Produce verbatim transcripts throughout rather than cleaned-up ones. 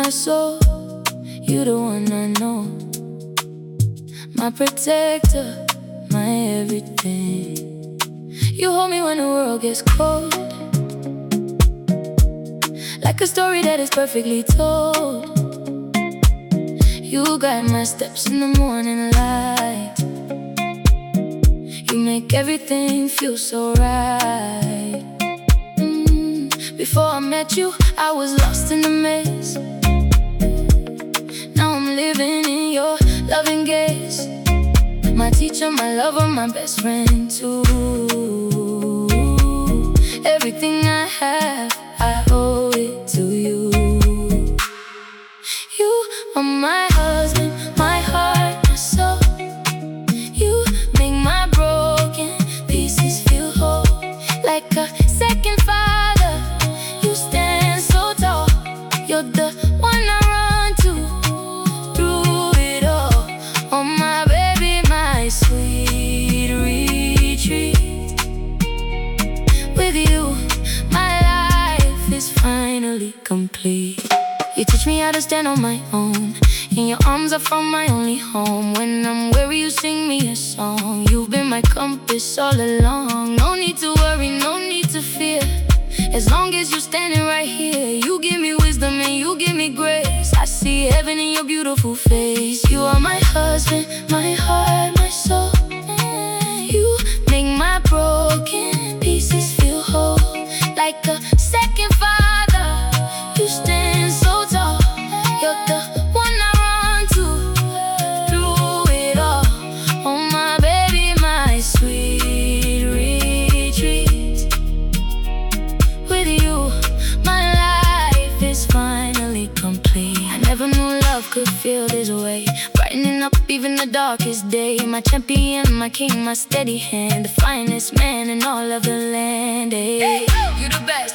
my soul. You the one I know, my protector, my everything. You hold me when the world gets cold, like a story that is perfectly told. You guide my steps in the morning light. You make everything feel so right. mm. Before I met you, I was lost in the maze. Now I'm living in your loving gaze. My teacher, my lover, my best friend too. Everything I have, I owe it to you. You are my husband, my heart, my soul. You make my broken pieces feel whole. Like a second father, you stand so tall. You're the one I run to through it all. Oh my baby, my sweet retreat. With you, my life is finally complete. You teach me how to stand on my own. In your arms I found my only home. When I'm weary you sing me a song. You've been my compass all along. No need to worry, no need to fear. As long as you're standing right here. You give me wisdom and you give me grace. I see heaven in your beautiful face. You are my husband, my heart, my soul. You make my broken pieces feel whole. Like a second father, you stand so tall. You're the one I run to through it all. Oh my baby, my sweet retreat. With you, my life is finally complete. I never knew love could feel this way, brightening up even the darkest day. My champion, my king, my steady hand, the finest man in all of the land. Hey, you the best,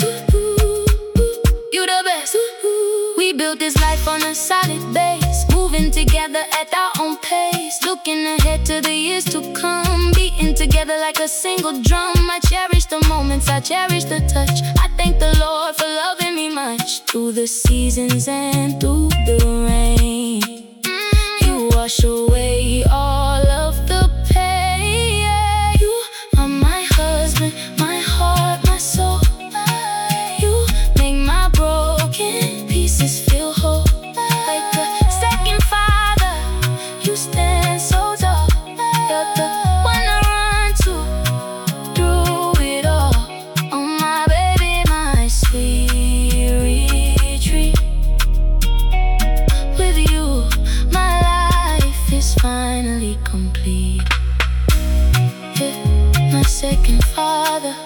you the best. We built this life on a solid base, moving together at our own pace. Looking ahead to the years to come, beating together like a single drum. I cherish the moments, I cherish the touch. I thank the Lord for loving me much. Through the seasons and through the rain, you wash away all of the pain. Yeah, you are my husband, my heart, my soul. You make my broken pieces feel whole. Like a second father, you stand so tall. You're the one I run to through it all. Oh my baby, my sweet retreat. With you, my life is finally complete. Yeah, my second father.